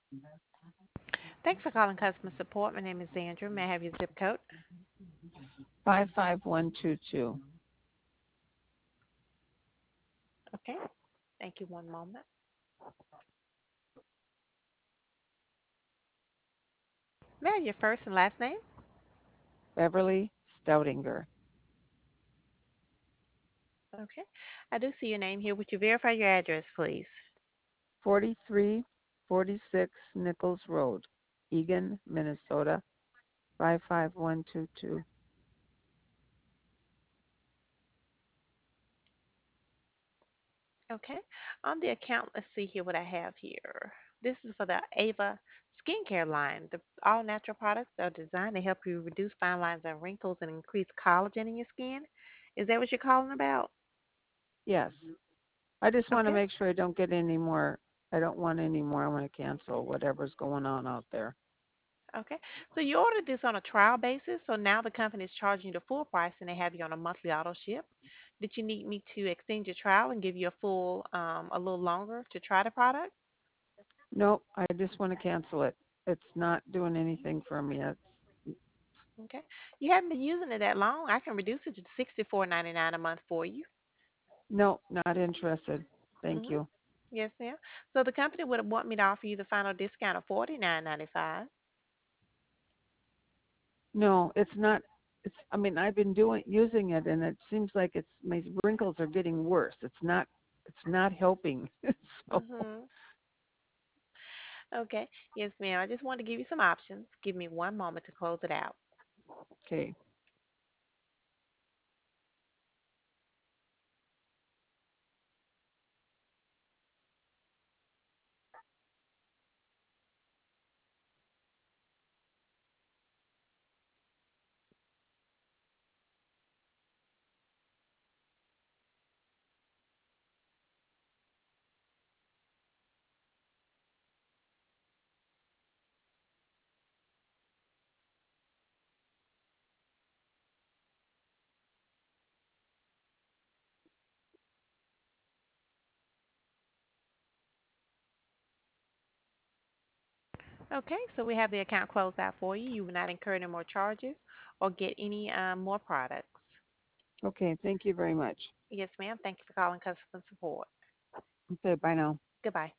Thanks for calling customer support. My name is Sandra. May I have your zip code? 55122. Okay. Thank you. One moment. May I have your first and last name? Beverly Stoutinger. Okay. I do see your name here. Would you verify your address, please? 4346 Nichols Road, Eagan, Minnesota 55122. Okay. On the account, let's see here what I have here. This is for the Ava skincare line. The all natural products are designed to help you reduce fine lines and wrinkles and increase collagen in your skin. Is that what you're calling about? Yes. I just want to Okay. make sure I don't get any more. I don't want any more. I want to cancel whatever's going on out there. Okay. So you ordered this on a trial basis, so now the company is charging you the full price and they have you on a monthly auto ship. Did you need me to extend your trial and give you a full, a little longer to try the product? Nope, I just want to cancel it. It's not doing anything for me. Okay. You haven't been using it that long. I can reduce it to $64.99 a month for you. No, not interested. Thank Mm-hmm. you. Yes, ma'am. So the company would want me to offer you the final discount of $49.95. No, it's not. It's. I mean, I've been doing using it, and it seems like it's my wrinkles are getting worse. It's not. It's not helping. So, Mm-hmm. Okay. Yes, ma'am. I just wanted to give you some options. Give me one moment to close it out. okay. Okay, so we have the account closed out for you. You will not incur any more charges or get any more products. Okay. Thank you very much. Yes, ma'am. Thank you for calling customer support. Okay. Bye now. Goodbye.